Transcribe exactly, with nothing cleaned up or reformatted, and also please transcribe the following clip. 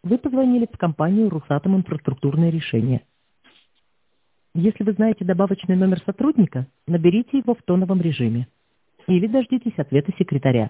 Вы позвонили в компанию «Русатом инфраструктурное решение». Если вы знаете добавочный номер сотрудника, наберите его в тоновом режиме. Или дождитесь ответа секретаря.